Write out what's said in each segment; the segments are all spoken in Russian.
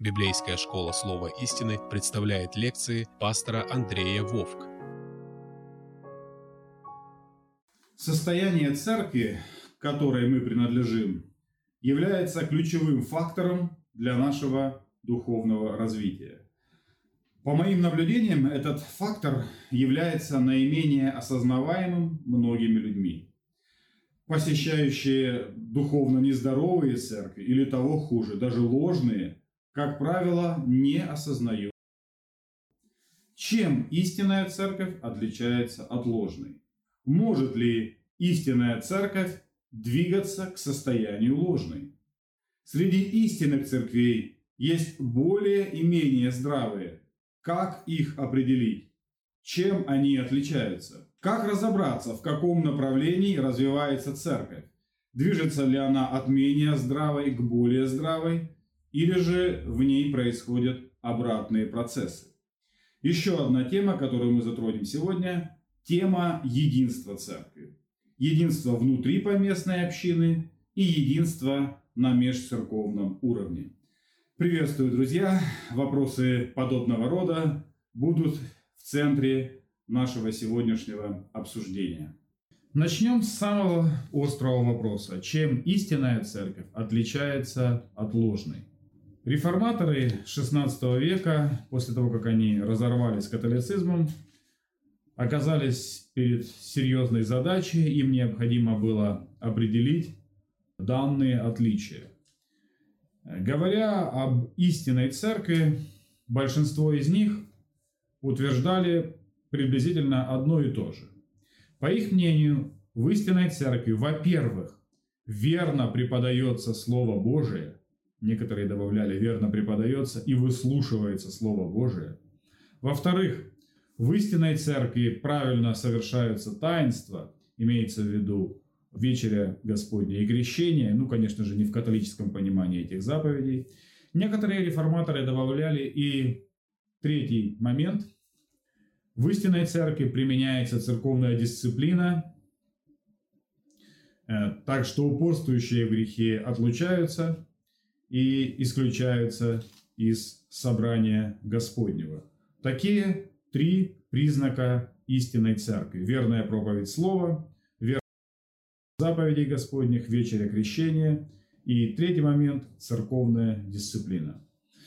Библейская школа Слова истины представляет лекции пастора Андрея Вовк. Состояние церкви, к которой мы принадлежим, является ключевым фактором для нашего духовного развития. По моим наблюдениям, этот фактор является наименее осознаваемым многими людьми. Посещающие духовно нездоровые церкви или того хуже, даже ложные, как правило, не осознают. Чем истинная церковь отличается от ложной? Может ли истинная церковь двигаться к состоянию ложной? Среди истинных церквей есть более и менее здравые. Как их определить? Чем они отличаются? Как разобраться, в каком направлении развивается церковь? Движется ли она от менее здравой к более здравой? Или же в ней происходят обратные процессы? Еще одна тема, которую мы затронем сегодня – тема единства церкви. Единство внутри поместной общины и единство на межцерковном уровне. Приветствую, друзья! Вопросы подобного рода будут в центре нашего сегодняшнего обсуждения. Начнем с самого острого вопроса. Чем истинная церковь отличается от ложной? Реформаторы XVI века, после того, как они разорвались с католицизмом, оказались перед серьезной задачей. Им необходимо было определить данные отличия. Говоря об истинной церкви, большинство из них утверждали приблизительно одно и то же. По их мнению, в истинной церкви, во-первых, верно преподается Слово Божие. Некоторые добавляли, верно преподается и выслушивается Слово Божие. Во-вторых, в истинной церкви правильно совершаются таинства, имеется в виду вечеря Господня и крещение, конечно же, не в католическом понимании этих заповедей. Некоторые реформаторы добавляли и третий момент. В истинной церкви применяется церковная дисциплина, так что упорствующие в грехе отлучаются и исключаются из собрания Господнего. Такие три признака истинной церкви. Верная проповедь Слова, верная заповедей Господних, вечеря крещения и третий момент – церковная дисциплина.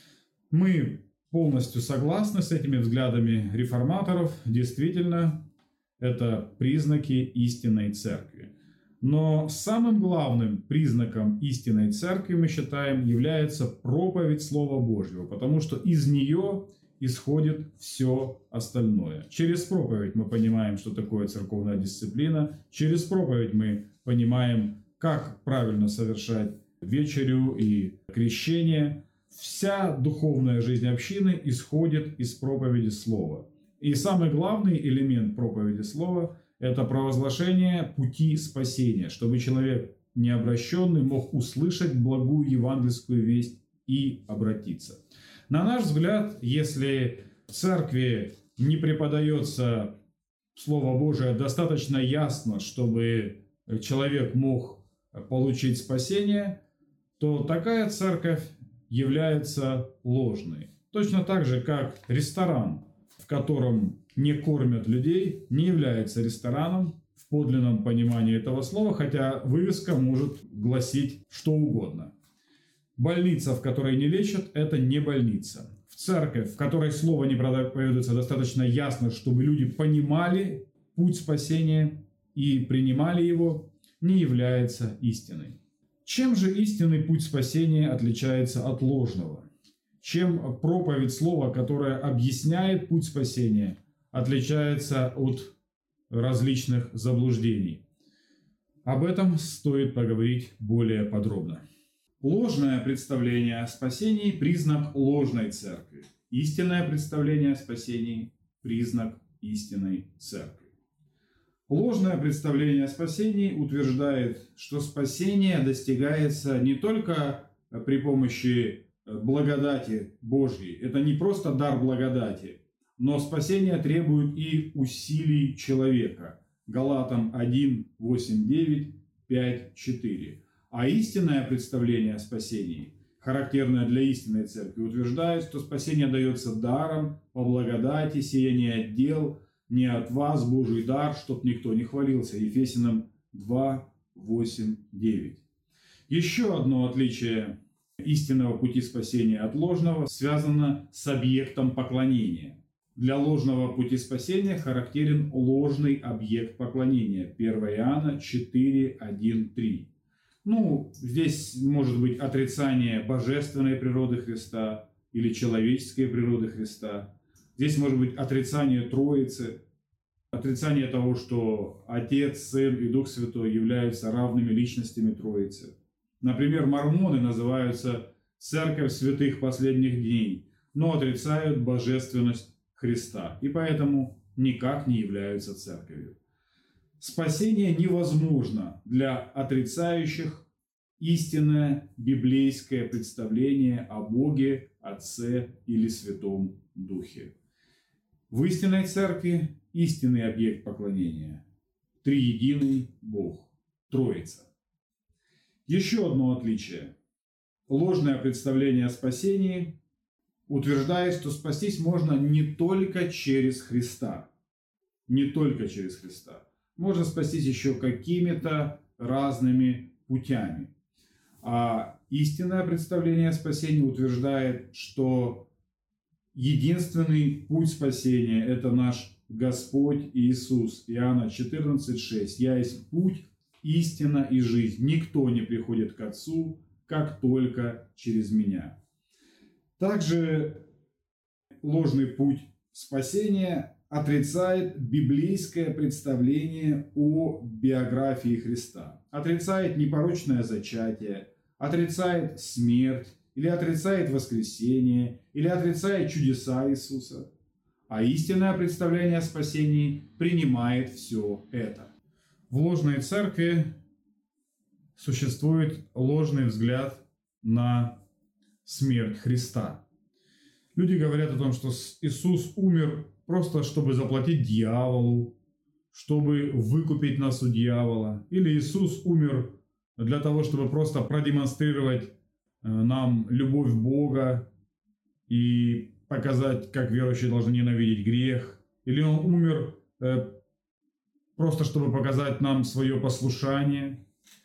Мы полностью согласны с этими взглядами реформаторов. Действительно, это признаки истинной церкви. Но самым главным признаком истинной церкви, мы считаем, является проповедь Слова Божьего, потому что из нее исходит все остальное. Через проповедь мы понимаем, что такое церковная дисциплина. Через проповедь мы понимаем, как правильно совершать вечерю и крещение. Вся духовная жизнь общины исходит из проповеди Слова. И самый главный элемент проповеди Слова – это провозглашение пути спасения, чтобы человек необращенный мог услышать благую евангельскую весть и обратиться. На наш взгляд, если в церкви не преподается Слово Божие достаточно ясно, чтобы человек мог получить спасение, то такая церковь является ложной. Точно так же, как ресторан, в котором не кормят людей, не является рестораном в подлинном понимании этого слова, хотя вывеска может гласить что угодно. Больница, в которой не лечат, это не больница. В церковь, в которой слово не проповедуется достаточно ясно, чтобы люди понимали путь спасения и принимали его, не является истиной. Чем же истинный путь спасения отличается от ложного? Чем проповедь слова, которая объясняет путь спасения, отличается от различных заблуждений? Об этом стоит поговорить более подробно. Ложное представление о спасении – признак ложной церкви. Истинное представление о спасении – признак истинной церкви. Ложное представление о спасении утверждает, что спасение достигается не только при помощи благодати Божьей. Это не просто дар благодати, но спасение требует и усилий человека. Галатам 1, 8, 9, 5, 4. А истинное представление о спасении характерное для истинной церкви, утверждает, что спасение дается даром, по благодати, сие не от дел, не от вас, Божий дар, чтоб никто не хвалился. Ефесянам 2, 8, 9. Еще одно отличие истинного пути спасения от ложного связано с объектом поклонения. Для ложного пути спасения характерен ложный объект поклонения. 1 Иоанна 4, 1, 3. Здесь может быть отрицание божественной природы Христа или человеческой природы Христа. Здесь может быть отрицание Троицы, отрицание того, что Отец, Сын и Дух Святой являются равными личностями Троицы. Например, мормоны называются «Церковь святых последних дней», но отрицают божественность Христа и поэтому никак не являются церковью. Спасение невозможно для отрицающих истинное библейское представление о Боге, Отце или Святом Духе. В истинной церкви истинный объект поклонения – триединый Бог, Троица. Еще одно отличие. Ложное представление о спасении утверждает, что спастись можно не только через Христа. Не только через Христа. Можно спастись еще какими-то разными путями. А истинное представление о спасении утверждает, что единственный путь спасения – это наш Господь Иисус. Иоанна 14,6. «Я есть путь, истина и жизнь. Никто не приходит к Отцу, как только через Меня». Также ложный путь спасения отрицает библейское представление о биографии Христа. Отрицает непорочное зачатие, отрицает смерть, или отрицает воскресение, или отрицает чудеса Иисуса. А истинное представление о спасении принимает все это. В ложной церкви существует ложный взгляд на смерть Христа. Люди говорят о том, что Иисус умер просто чтобы заплатить дьяволу, чтобы выкупить нас у дьявола. Или Иисус умер для того, чтобы просто продемонстрировать нам любовь Бога и показать, как верующие должны ненавидеть грех. Или Он умер просто чтобы показать нам свое послушание.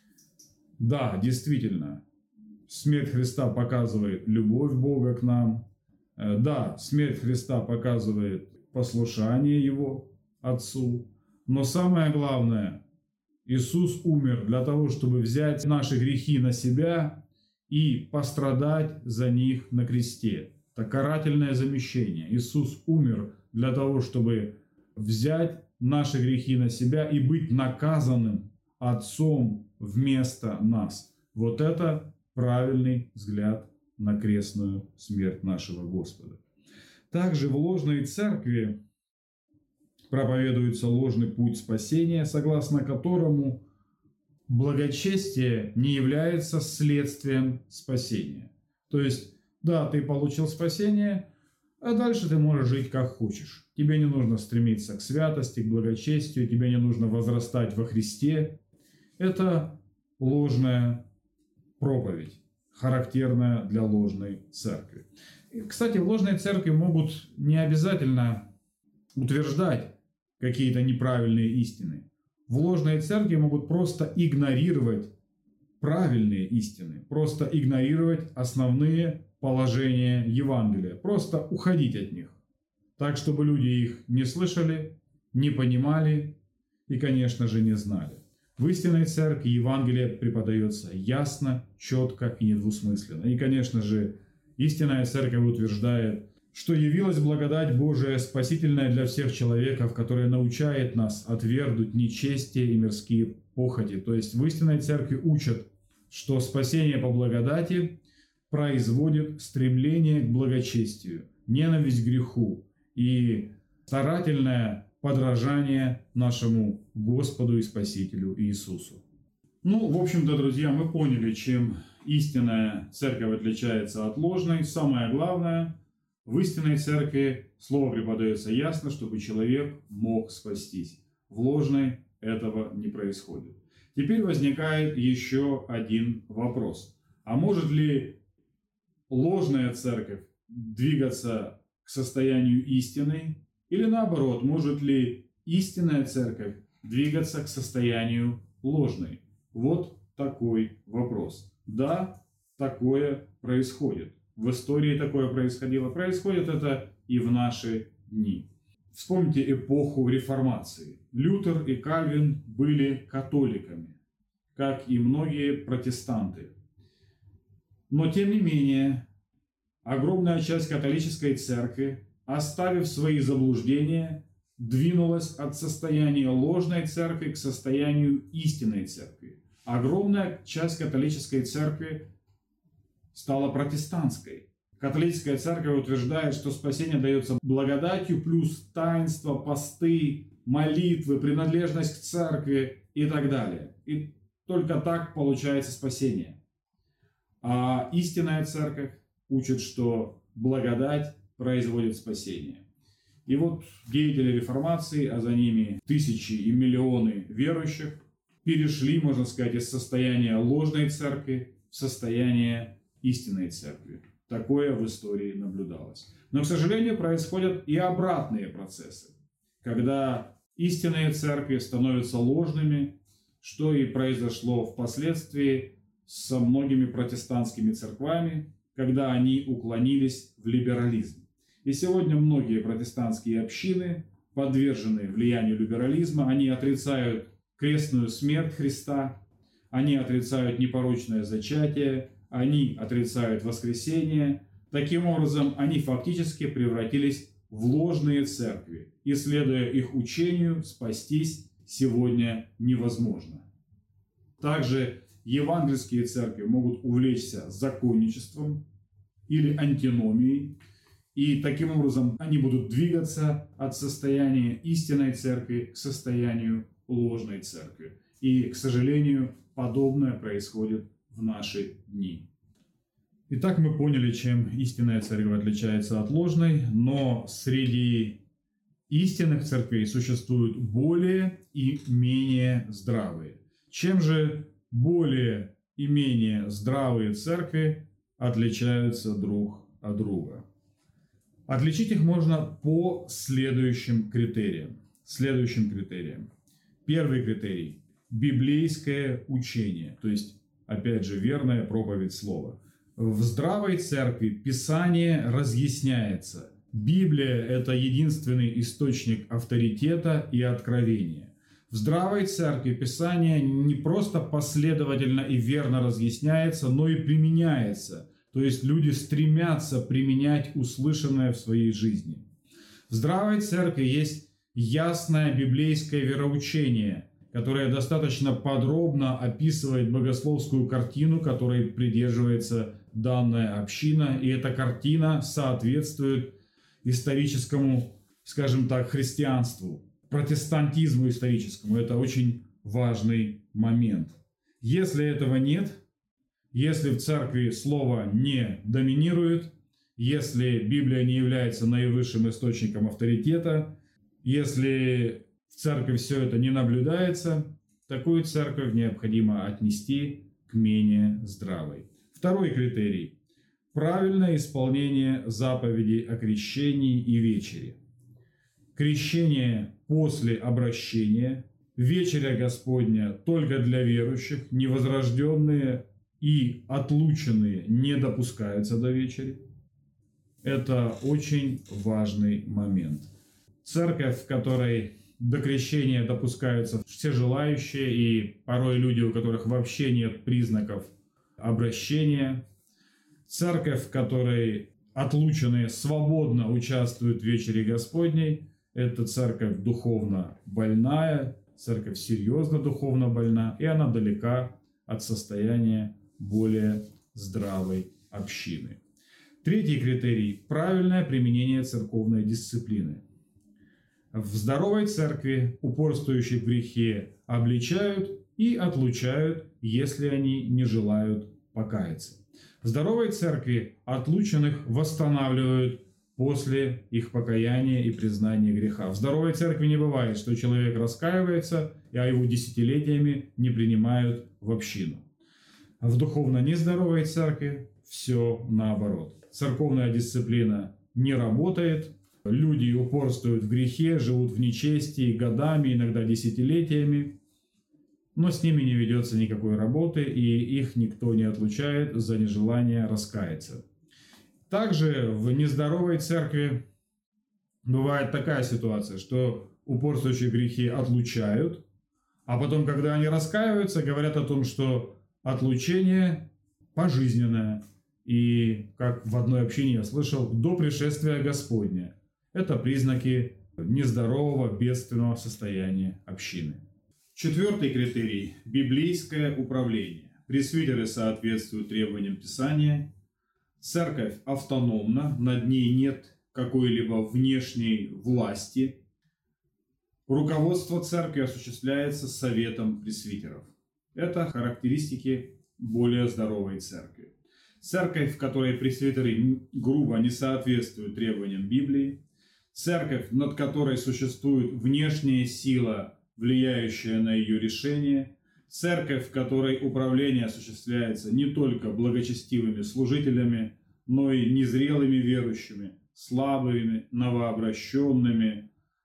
Да, действительно, смерть Христа показывает любовь Бога к нам. Да, смерть Христа показывает послушание Его Отцу. Но самое главное, Иисус умер для того, чтобы взять наши грехи на себя и пострадать за них на кресте. Это карательное замещение. Иисус умер для того, чтобы взять наши грехи на себя и быть наказанным Отцом вместо нас. Вот это правильный взгляд на крестную смерть нашего Господа. Также в ложной церкви проповедуется ложный путь спасения, согласно которому благочестие не является следствием спасения. То есть, да, ты получил спасение, а дальше ты можешь жить как хочешь. Тебе не нужно стремиться к святости, к благочестию, тебе не нужно возрастать во Христе. Это ложная проповедь, характерная для ложной церкви. Кстати, в ложной церкви могут не обязательно утверждать какие-то неправильные истины. В ложной церкви могут просто игнорировать правильные истины, просто игнорировать основные положения Евангелия, просто уходить от них, так, чтобы люди их не слышали, не понимали и, конечно же, не знали. В истинной церкви Евангелие преподается ясно, четко и недвусмысленно. И, конечно же, истинная церковь утверждает, что явилась благодать Божия, спасительная для всех человеков, которая научает нас отвергнуть нечестие и мирские похоти. То есть в истинной церкви учат, что спасение по благодати производит стремление к благочестию, ненависть к греху и старательное подражание нашему Господу и Спасителю Иисусу. В общем-то, друзья, мы поняли, чем истинная церковь отличается от ложной. Самое главное, в истинной церкви слово преподается ясно, чтобы человек мог спастись. В ложной этого не происходит. Теперь возникает еще один вопрос. А может ли ложная церковь двигаться к состоянию истины, или наоборот, может ли истинная церковь двигаться к состоянию ложной? Вот такой вопрос. Да, такое происходит. В истории такое происходило. Происходит это и в наши дни. Вспомните эпоху Реформации. Лютер и Кальвин были католиками, как и многие протестанты. Но тем не менее, огромная часть католической церкви, оставив свои заблуждения, двинулась от состояния ложной церкви к состоянию истинной церкви. Огромная часть католической церкви стала протестантской. Католическая церковь утверждает, что спасение дается благодатью плюс таинства, посты, молитвы, принадлежность к церкви и так далее. И только так получается спасение. А истинная церковь учит, что благодать производит спасение. И вот деятели реформации, а за ними тысячи и миллионы верующих, перешли, можно сказать, из состояния ложной церкви в состояние истинной церкви. Такое в истории наблюдалось. Но, к сожалению, происходят и обратные процессы, когда истинные церкви становятся ложными, что и произошло впоследствии со многими протестантскими церквами, когда они уклонились в либерализм. И сегодня многие протестантские общины подвержены влиянию либерализма, они отрицают крестную смерть Христа, они отрицают непорочное зачатие, они отрицают воскресение. Таким образом, они фактически превратились в ложные церкви. И, следуя их учению, спастись сегодня невозможно. Также евангельские церкви могут увлечься законничеством или антиномией. И таким образом они будут двигаться от состояния истинной церкви к состоянию ложной церкви. И, к сожалению, подобное происходит в наши дни. Итак, мы поняли, чем истинная церковь отличается от ложной, но среди истинных церквей существуют более и менее здравые. Чем же более и менее здравые церкви отличаются друг от друга? Отличить их можно по следующим критериям. Первый критерий – библейское учение, то есть, опять же, верная проповедь слова. В здравой церкви Писание разъясняется. Библия – это единственный источник авторитета и откровения. В здравой церкви Писание не просто последовательно и верно разъясняется, но и применяется. То есть люди стремятся применять услышанное в своей жизни. В здравой церкви есть ясное библейское вероучение, которое достаточно подробно описывает богословскую картину, которой придерживается данная община. И эта картина соответствует историческому, скажем так, христианству, протестантизму историческому. Это очень важный момент. Если этого нет, если в церкви слово не доминирует, если Библия не является наивысшим источником авторитета, если в церкви все это не наблюдается, такую церковь необходимо отнести к менее здравой. Второй критерий – правильное исполнение заповедей о крещении и вечере. Крещение после обращения, вечеря Господня только для верующих, невозрожденные и отлученные не допускаются до вечери. Это очень важный момент. Церковь, в которой до крещения допускаются все желающие, и порой люди, у которых вообще нет признаков обращения. Церковь, в которой отлученные свободно участвуют в вечере Господней, это церковь духовно больная, церковь серьезно духовно больна, и она далека от состояния более здравой общины. Третий критерий – правильное применение церковной дисциплины. В здоровой церкви упорствующих в грехе обличают и отлучают, если они не желают покаяться. В здоровой церкви отлученных восстанавливают после их покаяния и признания греха. В здоровой церкви не бывает, что человек раскаивается, а его десятилетиями не принимают в общину. В духовно нездоровой церкви все наоборот. Церковная дисциплина не работает, люди упорствуют в грехе, живут в нечестии годами, иногда десятилетиями, но с ними не ведется никакой работы, и их никто не отлучает за нежелание раскаяться. Также в нездоровой церкви бывает такая ситуация, что упорствующие в грехе отлучают, а потом, когда они раскаиваются, говорят о том, что отлучение пожизненное. И, как в одной общине я слышал, до пришествия Господня. Это признаки нездорового, бедственного состояния общины. Четвертый критерий – библейское управление. Пресвитеры соответствуют требованиям Писания. Церковь автономна, над ней нет какой-либо внешней власти. Руководство церкви осуществляется советом пресвитеров. Это характеристики более здоровой церкви. Церковь, в которой пресвитеры грубо не соответствуют требованиям Библии. Церковь, над которой существует внешняя сила, влияющая на ее решение. Церковь, в которой управление осуществляется не только благочестивыми служителями, но и незрелыми верующими, слабыми, новообращенными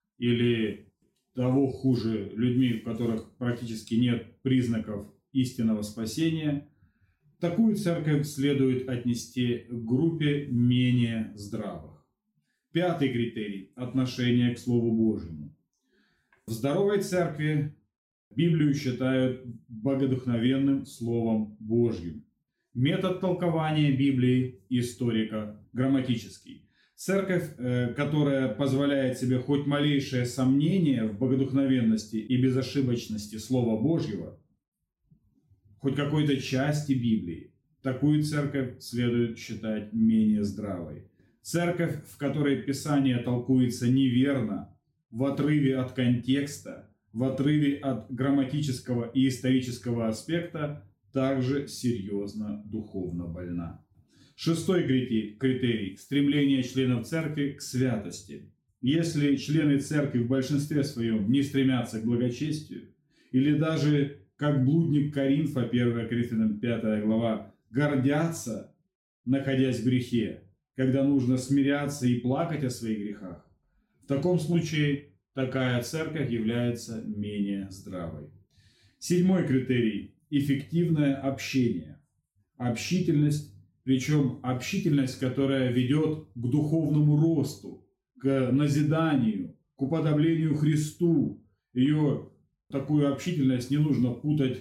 или того хуже людьми, в которых практически нет признаков истинного спасения. Такую церковь следует отнести к группе менее здравых. Пятый критерий – отношение к Слову Божьему. В здоровой церкви Библию считают богодухновенным Словом Божьим. Метод толкования Библии историко-грамматический. Церковь, которая позволяет себе хоть малейшее сомнение в богодухновенности и безошибочности Слова Божьего, хоть какой-то части Библии, такую церковь следует считать менее здравой. Церковь, в которой Писание толкуется неверно, в отрыве от контекста, в отрыве от грамматического и исторического аспекта, также серьезно духовно больна. Шестой критерий – стремление членов церкви к святости. Если члены церкви в большинстве своем не стремятся к благочестию, или даже как блудник Коринфа, 1 Коринфянам 5 глава, гордятся, находясь в грехе, когда нужно смиряться и плакать о своих грехах, в таком случае такая церковь является менее здравой. Седьмой критерий – эффективное общение. Общительность, причем общительность, которая ведет к духовному росту, к назиданию, к уподоблению Христу. Ее такую общительность не нужно путать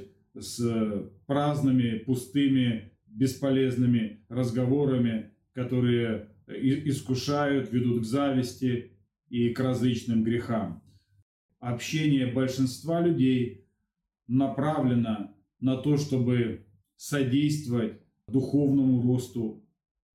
с праздными, пустыми, бесполезными разговорами, которые искушают, ведут к зависти и к различным грехам. Общение большинства людей направлено на то, чтобы содействовать духовному росту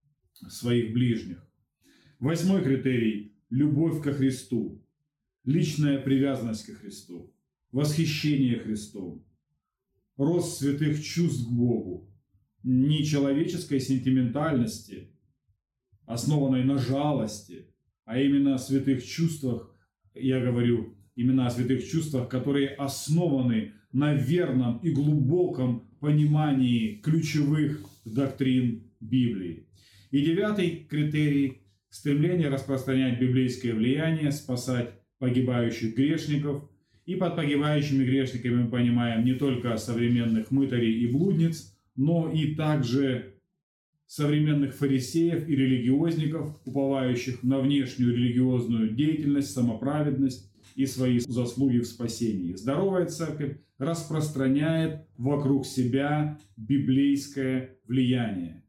своих ближних. Восьмой критерий – любовь ко Христу, личная привязанность ко Христу, восхищение Христом, рост святых чувств к Богу, не человеческой сентиментальности, основанной на жалости, а именно о святых чувствах, я говорю именно о святых чувствах, которые основаны на верном и глубоком понимании ключевых доктрин Библии. И девятый критерий – стремление распространять библейское влияние, спасать погибающих грешников. И под погибающими грешниками мы понимаем не только современных мытарей и блудниц, но и также современных фарисеев и религиозников, уповающих на внешнюю религиозную деятельность, самоправедность и свои заслуги в спасении. Здоровая церковь распространяет вокруг себя библейское влияние.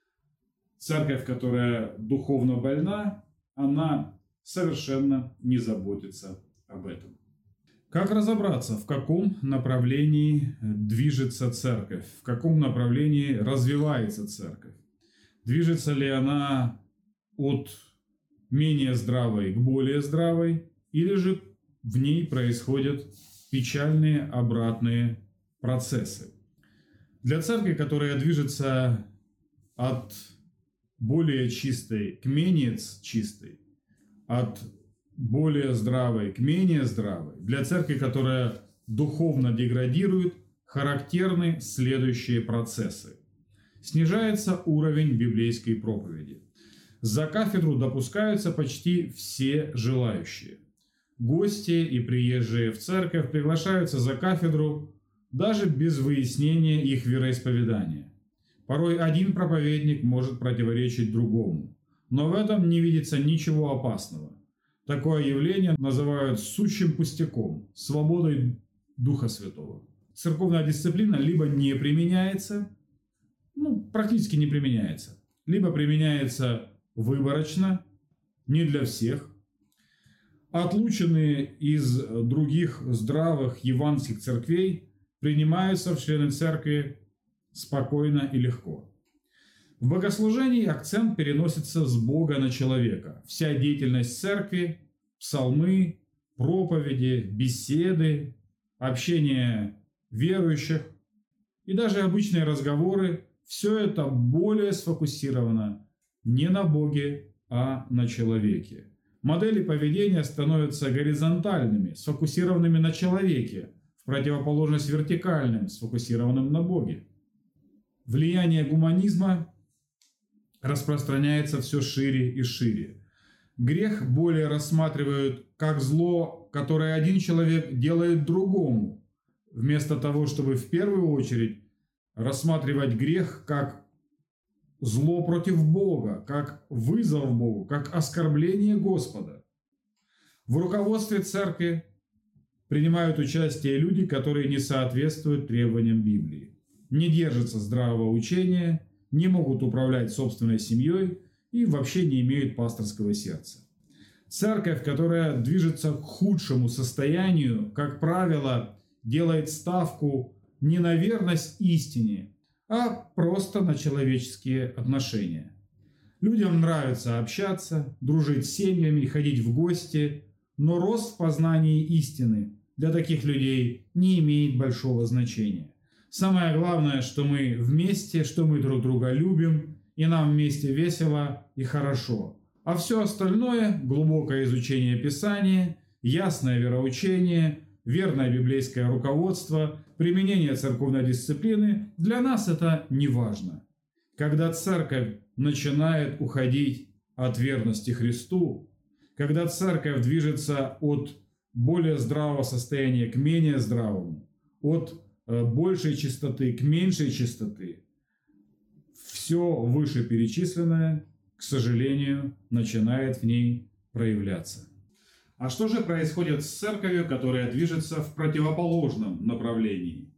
Церковь, которая духовно больна, она совершенно не заботится об этом. Как разобраться, в каком направлении движется церковь, в каком направлении развивается церковь? Движется ли она от менее здравой к более здравой, или же в ней происходят печальные обратные процессы? Для церкви, которая движется от более чистой к менее чистой, от более здравой к менее здравой, для церкви, которая духовно деградирует, характерны следующие процессы. снижается уровень библейской проповеди. За кафедру допускаются почти все желающие. Гости и приезжие в церковь приглашаются за кафедру даже без выяснения их вероисповедания. Порой один проповедник может противоречить другому, но в этом не видится ничего опасного. Такое явление называют сущим пустяком, свободой Духа Святого. Церковная дисциплина либо не применяется, практически не применяется, либо применяется выборочно, не для всех. Отлученные из других здравых евангельских церквей принимаются в члены церкви спокойно и легко. В богослужении акцент переносится с Бога на человека. Вся деятельность церкви, псалмы, проповеди, беседы, общение верующих и даже обычные разговоры – все это более сфокусировано не на Боге, а на человеке. Модели поведения становятся горизонтальными, сфокусированными на человеке, в противоположность вертикальным, сфокусированным на Боге. Влияние гуманизма распространяется все шире и шире. Грех более рассматривают как зло, которое один человек делает другому, вместо того, чтобы в первую очередь рассматривать грех как зло против Бога, как вызов Богу, как оскорбление Господа. В руководстве церкви принимают участие люди, которые не соответствуют требованиям Библии, не держатся здравого учения, не могут управлять собственной семьей и вообще не имеют пасторского сердца. Церковь, которая движется к худшему состоянию, как правило, делает ставку не на верность истине, а просто на человеческие отношения. Людям нравится общаться, дружить с семьями, ходить в гости, но рост в познании истины для таких людей не имеет большого значения. Самое главное, что мы вместе, что мы друг друга любим, и нам вместе весело и хорошо. А все остальное – глубокое изучение Писания, ясное вероучение, верное библейское руководство, применение церковной дисциплины – для нас это не важно. Когда церковь начинает уходить от верности Христу, когда церковь движется от более здравого состояния к менее здравому, от большей чистоты к меньшей чистоты, все вышеперечисленное, к сожалению, начинает в ней проявляться. А что же происходит с церковью, которая движется в противоположном направлении?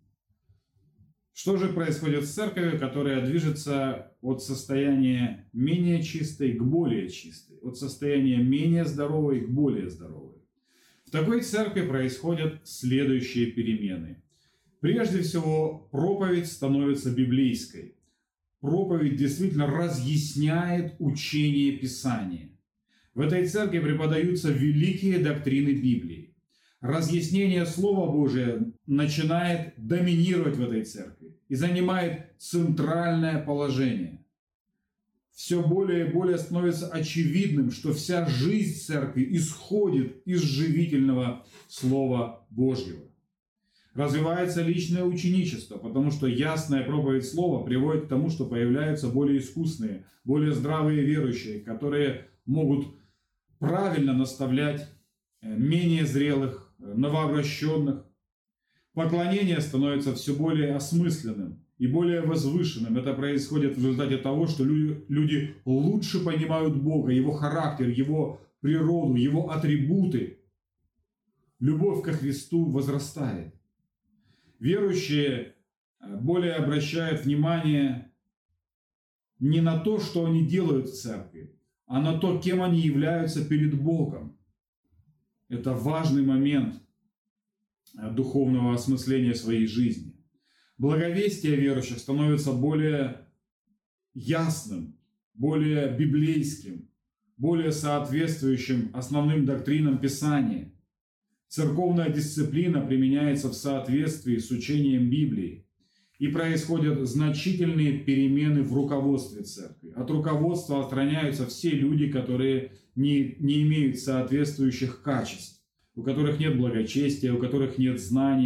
Что же происходит с церковью, которая движется от состояния менее чистой к более чистой, от состояния менее здоровой к более здоровой? В такой церкви происходят следующие перемены. Прежде всего, проповедь становится библейской. Проповедь действительно разъясняет учение Писания. В этой церкви преподаются великие доктрины Библии. Разъяснение Слова Божия начинает доминировать в этой церкви и занимает центральное положение. Все более и более становится очевидным, что вся жизнь церкви исходит из живительного Слова Божьего. Развивается личное ученичество, потому что ясная проповедь Слова приводит к тому, что появляются более искусные, более здравые верующие, которые могут правильно наставлять менее зрелых, новообращенных. Поклонение становится все более осмысленным и более возвышенным. Это происходит в результате того, что люди лучше понимают Бога, Его характер, Его природу, Его атрибуты. Любовь ко Христу возрастает. Верующие более обращают внимание не на то, что они делают в церкви, а на то, кем они являются перед Богом. Это важный момент духовного осмысления своей жизни. Благовестие верующих становится более ясным, более библейским, более соответствующим основным доктринам Писания. Церковная дисциплина применяется в соответствии с учением Библии. И происходят значительные перемены в руководстве церкви. От руководства отстраняются все люди, которые не имеют соответствующих качеств, у которых нет благочестия, у которых нет знаний.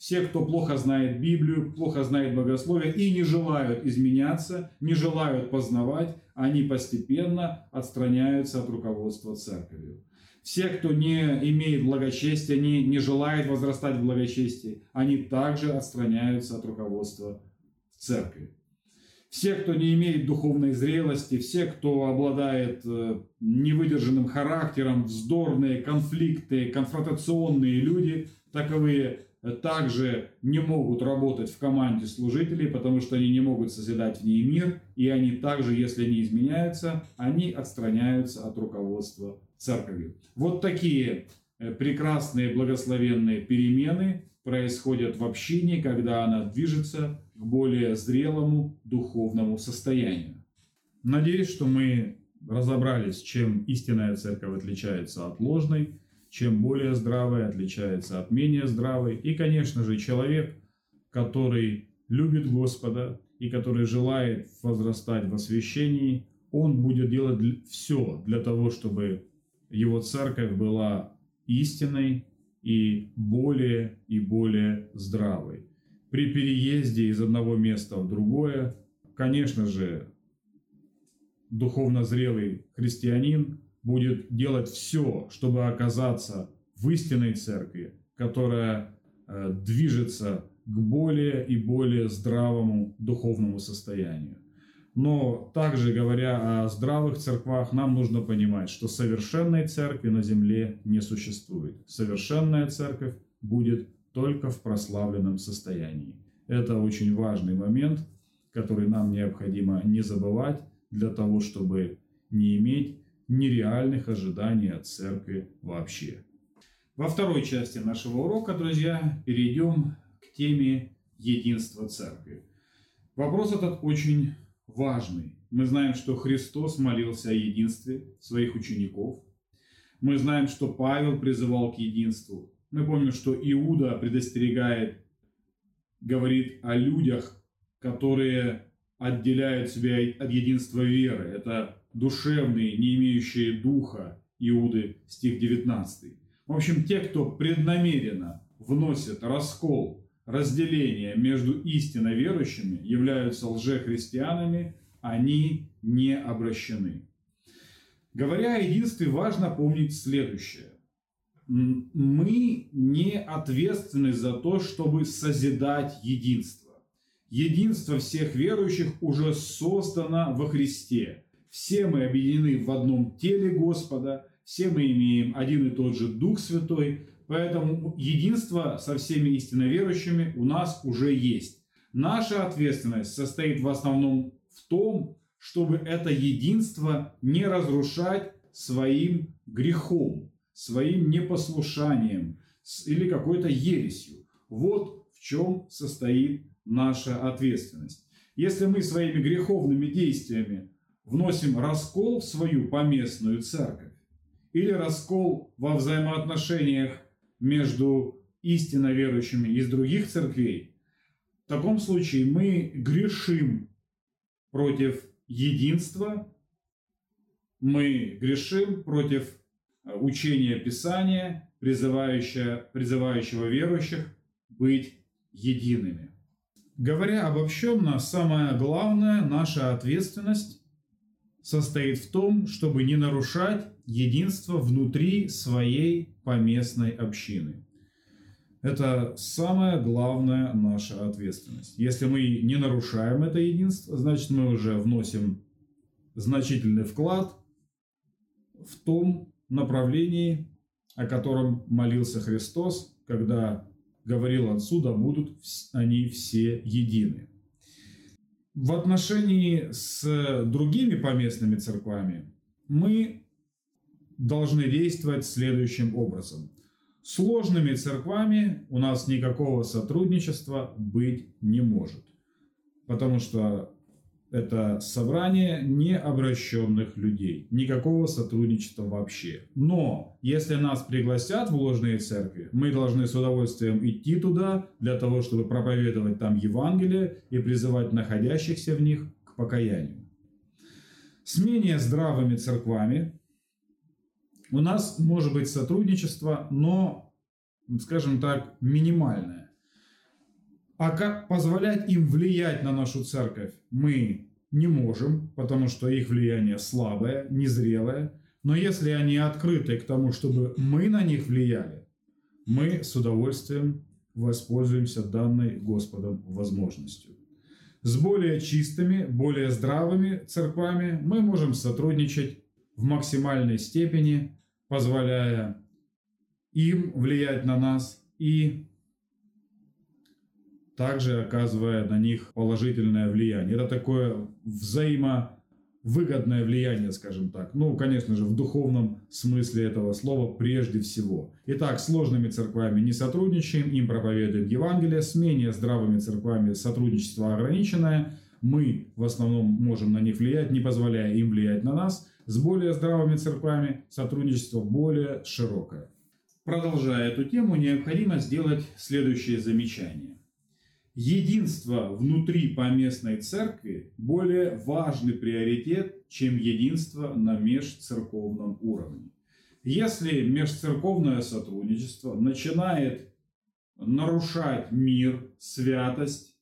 все, кто плохо знает Библию, плохо знает богословие и не желают изменяться, не желают познавать, они постепенно отстраняются от руководства церковью. Все, кто не имеет благочестия, не желает возрастать в благочестии, они также отстраняются от руководства церкви. Все, кто не имеет духовной зрелости, все, кто обладает невыдержанным характером, вздорные, конфликты, конфронтационные люди, таковые также не могут работать в команде служителей, потому что они не могут созидать в ней мир, и они также, если не изменяются, они отстраняются от руководства церковью. Вот такие прекрасные благословенные перемены происходят в общине, когда она движется к более зрелому духовному состоянию. Надеюсь, что мы разобрались, чем истинная церковь отличается от ложной, чем более здравая отличается от менее здравой. И, конечно же, человек, который любит Господа и который желает возрастать в освящении, он будет делать все для того, чтобы его церковь была истинной и более здравой. При переезде из одного места в другое, конечно же, духовно зрелый христианин будет делать все, чтобы оказаться в истинной церкви, которая движется к более здравому духовному состоянию. Но также, говоря о здравых церквах, нам нужно понимать, что совершенной церкви на земле не существует. Совершенная церковь будет только в прославленном состоянии. Это очень важный момент, который нам необходимо не забывать для того, чтобы не иметь нереальных ожиданий от церкви вообще. Во второй части нашего урока, друзья, перейдем к теме единства церкви. Вопрос этот очень важный. Мы знаем, что Христос молился о единстве своих учеников. Мы знаем, что Павел призывал к единству. Мы помним, что Иуда предостерегает, говорит о людях, которые отделяют себя от единства веры. Это душевные, не имеющие духа Иуды, стих 19. В общем, те, кто преднамеренно вносит раскол, разделение между истинно верующими, являются лжехристианами, они не обращены. Говоря о единстве, важно помнить следующее. Мы не ответственны за то, чтобы созидать единство. Единство всех верующих уже создано во Христе. Все мы объединены в одном теле Господа, все мы имеем один и тот же Дух Святой, поэтому единство со всеми истинно верующими у нас уже есть. Наша ответственность состоит в основном в том, чтобы это единство не разрушать своим грехом, своим непослушанием или какой-то ересью. Вот в чем состоит наша ответственность. Если мы своими греховными действиями вносим раскол в свою поместную церковь или раскол во взаимоотношениях между истинно верующими из других церквей, в таком случае мы грешим против единства, мы грешим против учения Писания, призывающего верующих быть едиными. Говоря обобщенно, самое главное, наша ответственность состоит в том, чтобы не нарушать единство внутри своей поместной общины. Это самая главная наша ответственность. Если мы не нарушаем это единство, значит, мы уже вносим значительный вклад в том направлении, о котором молился Христос, когда говорил Отцу: да будут они все едины. В отношении с другими поместными церквами мы должны действовать следующим образом. С ложными церквами у нас никакого сотрудничества быть не может, потому что это собрание необращенных людей, никакого сотрудничества вообще. Но если нас пригласят в ложные церкви, мы должны с удовольствием идти туда для того, чтобы проповедовать там Евангелие и призывать находящихся в них к покаянию. С менее здравыми церквами у нас может быть сотрудничество, но, скажем так, минимальное. А как позволять им влиять на нашу церковь мы не можем, потому что их влияние слабое, незрелое. Но если они открыты к тому, чтобы мы на них влияли, мы с удовольствием воспользуемся данной Господом возможностью. С более чистыми, более здравыми церквами мы можем сотрудничать в максимальной степени, позволяя им влиять на нас и также оказывая на них положительное влияние. Это такое взаимовыгодное влияние, скажем так. Ну, конечно же, в духовном смысле этого слова прежде всего. Итак, с сложными церквями не сотрудничаем, им проповедуем Евангелие. С менее здравыми церквями сотрудничество ограниченное. Мы в основном можем на них влиять, не позволяя им влиять на нас. С более здравыми церквями сотрудничество более широкое. Продолжая эту тему, необходимо сделать следующее замечание. Единство внутри поместной церкви более важный приоритет, чем единство на межцерковном уровне. Если межцерковное сотрудничество начинает нарушать мир, святость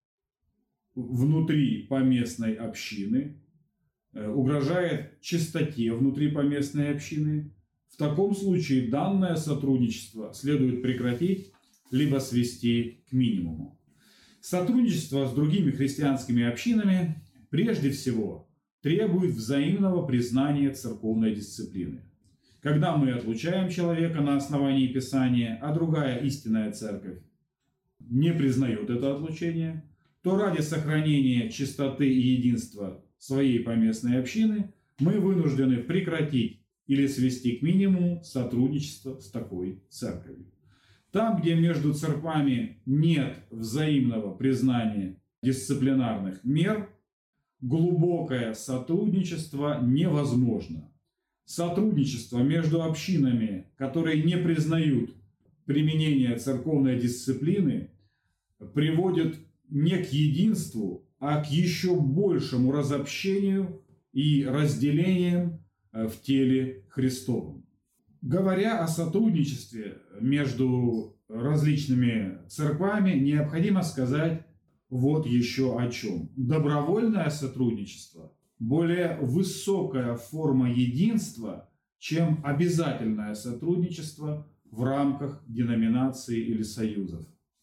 внутри поместной общины, угрожает чистоте внутри поместной общины, в таком случае данное сотрудничество следует прекратить либо свести к минимуму. Сотрудничество с другими христианскими общинами прежде всего требует взаимного признания церковной дисциплины. Когда мы отлучаем человека на основании Писания, а другая истинная церковь не признает это отлучение, то ради сохранения чистоты и единства своей поместной общины мы вынуждены прекратить или свести к минимуму сотрудничество с такой церковью. Там, где между церквами нет взаимного признания дисциплинарных мер, глубокое сотрудничество невозможно. Сотрудничество между общинами, которые не признают применение церковной дисциплины, приводит не к единству, а к еще большему разобщению и разделениям в теле Христовом. Говоря о сотрудничестве между различными церквами, необходимо сказать вот еще о чем. Добровольное сотрудничество – более высокая форма единства, чем обязательное сотрудничество в рамках деноминаций или союзов.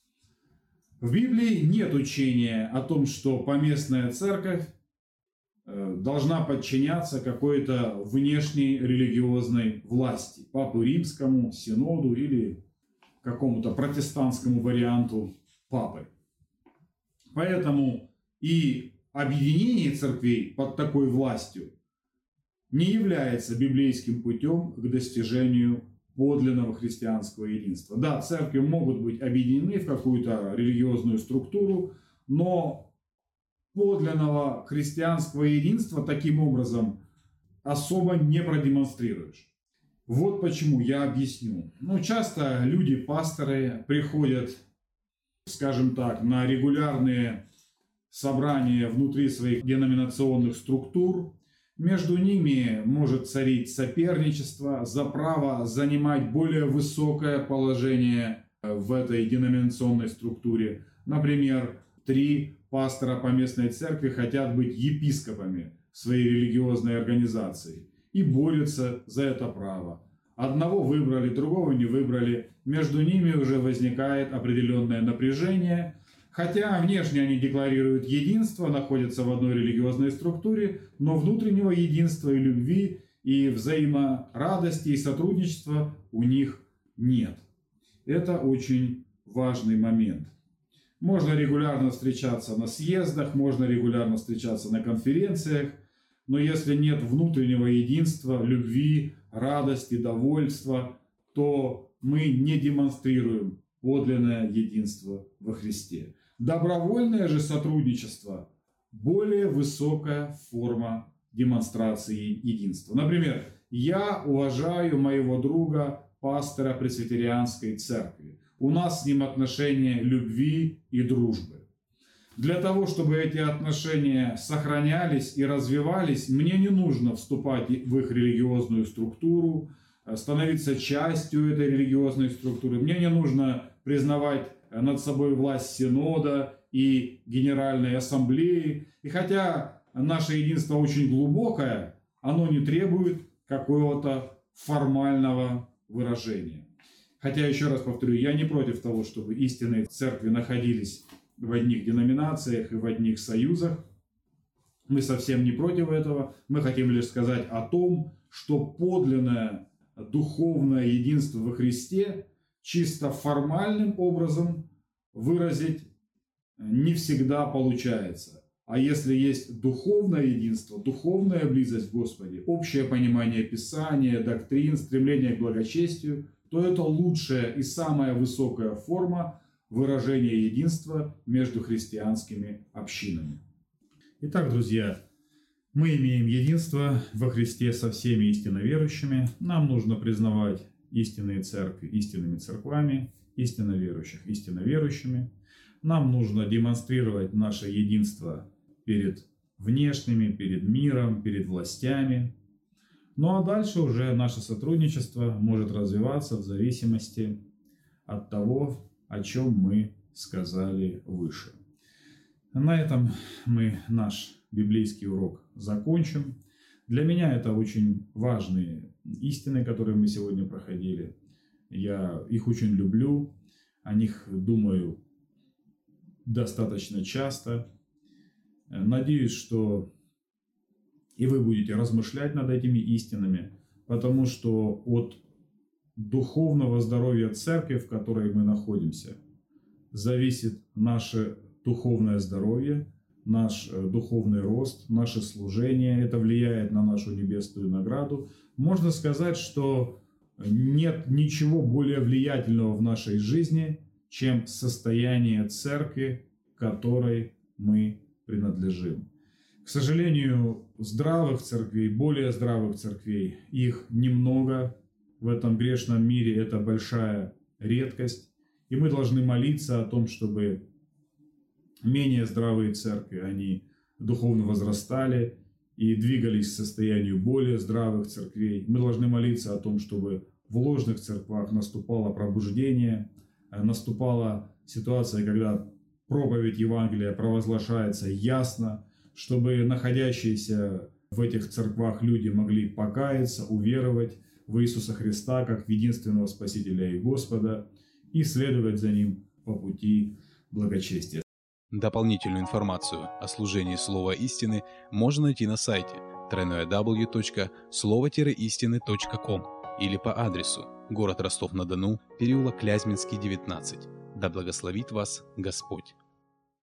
В Библии нет учения о том, что поместная церковь должна подчиняться какой-то внешней религиозной власти, Папу Римскому, Синоду или какому-то протестантскому варианту Папы. Поэтому и объединение церквей под такой властью не является библейским путем к достижению подлинного христианского единства. Да, церкви могут быть объединены в какую-то религиозную структуру, но подлинного христианского единства таким образом особо не продемонстрируешь. Вот почему я объясню. Часто люди, пасторы, приходят, скажем так, на регулярные собрания внутри своих деноминационных структур. Между ними может царить соперничество за право занимать более высокое положение в этой деноминационной структуре. Например, 3 пастора поместной церкви хотят быть епископами своей религиозной организации и борются за это право. Одного выбрали, другого не выбрали. Между ними уже возникает определенное напряжение. Хотя внешне они декларируют единство, находятся в одной религиозной структуре, но внутреннего единства и любви, и взаиморадости, и сотрудничества у них нет. Это очень важный момент. Можно регулярно встречаться на съездах, можно регулярно встречаться на конференциях, но если нет внутреннего единства, любви, радости, довольства, то мы не демонстрируем подлинное единство во Христе. Добровольное же сотрудничество – более высокая форма демонстрации единства. Например, я уважаю моего друга, пастора Пресвитерианской церкви. У нас с ним отношения любви и дружбы. Для того, чтобы эти отношения сохранялись и развивались, мне не нужно вступать в их религиозную структуру, становиться частью этой религиозной структуры. Мне не нужно признавать над собой власть Синода и Генеральной Ассамблеи. И хотя наше единство очень глубокое, оно не требует какого-то формального выражения. Хотя, еще раз повторю, я не против того, чтобы истинные церкви находились в одних деноминациях и в одних союзах. Мы совсем не против этого. Мы хотим лишь сказать о том, что подлинное духовное единство во Христе чисто формальным образом выразить не всегда получается. А если есть духовное единство, духовная близость в Господе, общее понимание Писания, доктрин, стремление к благочестию, то это лучшая и самая высокая форма выражения единства между христианскими общинами. Итак, друзья, мы имеем единство во Христе со всеми истинно верующими. Нам нужно признавать истинные церкви истинными церквами, истинно верующих истинно верующими. Нам нужно демонстрировать наше единство перед внешними, перед миром, перед властями. Ну а дальше уже наше сотрудничество может развиваться в зависимости от того, о чем мы сказали выше. На этом мы наш библейский урок закончим. Для меня это очень важные истины, которые мы сегодня проходили. Я их очень люблю, о них думаю достаточно часто. Надеюсь, что и вы будете размышлять над этими истинами, потому что от духовного здоровья церкви, в которой мы находимся, зависит наше духовное здоровье, наш духовный рост, наше служение. Это влияет на нашу небесную награду. Можно сказать, что нет ничего более влиятельного в нашей жизни, чем состояние церкви, которой мы принадлежим. К сожалению, здравых церквей, более здравых церквей, их немного в этом грешном мире, это большая редкость. И мы должны молиться о том, чтобы менее здравые церкви, они духовно возрастали и двигались к состоянию более здравых церквей. Мы должны молиться о том, чтобы в ложных церквах наступало пробуждение, наступала ситуация, когда проповедь Евангелия провозглашается ясно, чтобы находящиеся в этих церквах люди могли покаяться, уверовать в Иисуса Христа как в единственного Спасителя и Господа и следовать за Ним по пути благочестия. Дополнительную информацию о служении Слова Истины можно найти на сайте www.slovo-истины.com или по адресу город Ростов-на-Дону, переулок Клязьминский, 19. Да благословит вас Господь!